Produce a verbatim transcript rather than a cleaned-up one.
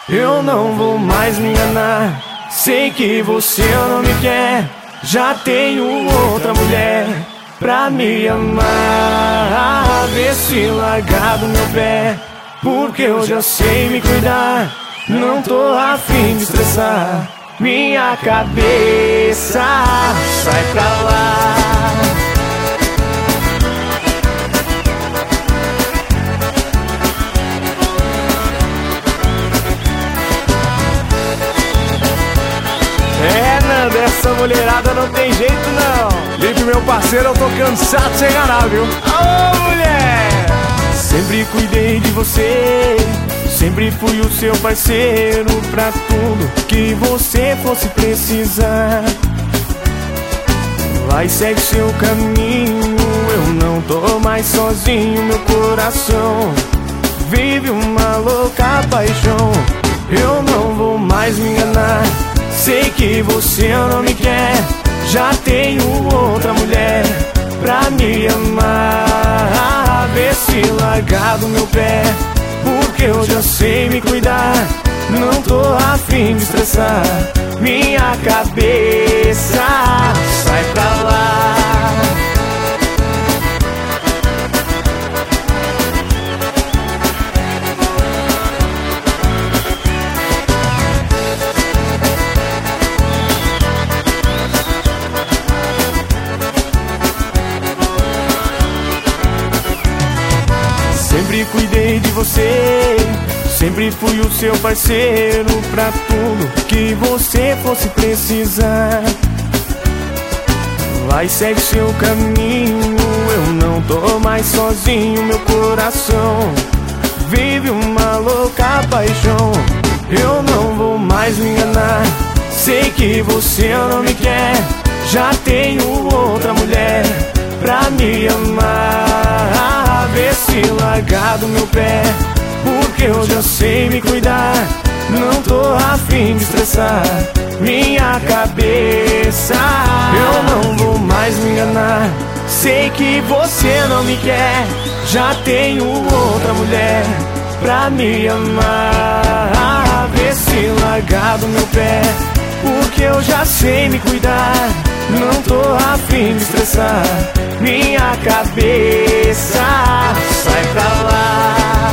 Eu não vou mais me enganar. Sei que você não me quer. Já tenho outra mulher pra me amar. Vê se largar do meu pé, porque eu já sei me cuidar. Não tô afim de estressar minha cabeça. Sai pra lá. É, Nando, essa mulherada não tem jeito não. Lipe, meu parceiro, eu tô cansado de ser enganar, viu? Ô, mulher! Sempre cuidei de você, sempre fui o seu parceiro pra tudo que você fosse precisar. Vai, segue seu caminho, eu não tô mais sozinho. Meu coração vive uma louca paixão. Eu não vou mais me enganar. Sei que você não me quer. Já tenho outra mulher pra me amar. Vê se largar do meu pé, porque eu já sei me cuidar. Não tô afim de estressar minha cabeça. Sai pra lá. Sempre cuidei de você, sempre fui o seu parceiro pra tudo que você fosse precisar. Vai, segue seu caminho, eu não tô mais sozinho. Meu coração vive uma louca paixão. Eu não vou mais me enganar. Sei que você não me quer. Já tenho outra mulher pra me amar. Vê se largar do meu pé, porque eu já sei me cuidar. Não tô afim de estressar minha cabeça. Eu não vou mais me enganar. Sei que você não me quer. Já tenho outra mulher pra me amar. Vê se largar do meu pé, porque eu já sei me cuidar. Não tô afim de estressar minha cabeça. Sai pra lá.